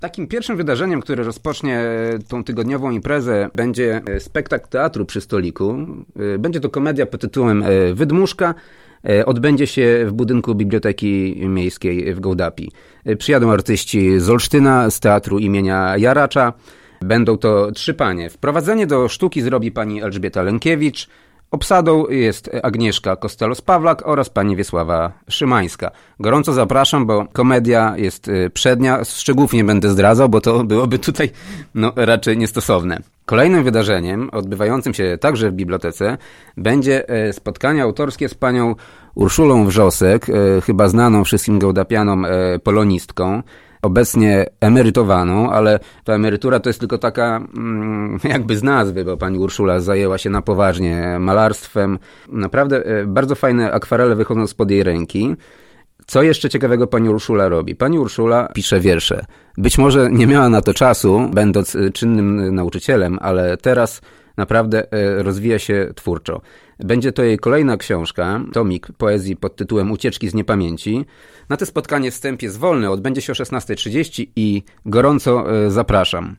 Takim pierwszym wydarzeniem, które rozpocznie tą tygodniową imprezę, będzie spektakl teatru przy stoliku. Będzie to komedia pod tytułem Wydmuszka. Odbędzie się w budynku Biblioteki Miejskiej w Gołdapi. Przyjadą artyści z Olsztyna, z Teatru imienia Jaracza. Będą to 3 panie. Wprowadzenie do sztuki zrobi pani Elżbieta Lękiewicz. Obsadą jest Agnieszka Kostelos-Pawlak oraz pani Wiesława Szymańska. Gorąco zapraszam, bo komedia jest przednia. Szczegółów nie będę zdradzał, bo to byłoby tutaj raczej niestosowne. Kolejnym wydarzeniem, odbywającym się także w bibliotece, będzie spotkanie autorskie z panią Urszulą Wrzosek, chyba znaną wszystkim gołdapianom polonistką, obecnie emerytowaną, ale ta emerytura to jest tylko taka jakby z nazwy, bo pani Urszula zajęła się na poważnie malarstwem. Naprawdę bardzo fajne akwarele wychodzą spod jej ręki. Co jeszcze ciekawego pani Urszula robi? Pani Urszula pisze wiersze. Być może nie miała na to czasu, będąc czynnym nauczycielem, ale teraz naprawdę rozwija się twórczo. Będzie to jej kolejna książka, tomik poezji pod tytułem Ucieczki z niepamięci. Na to spotkanie wstęp jest wolny, odbędzie się o 16:30 i gorąco zapraszam.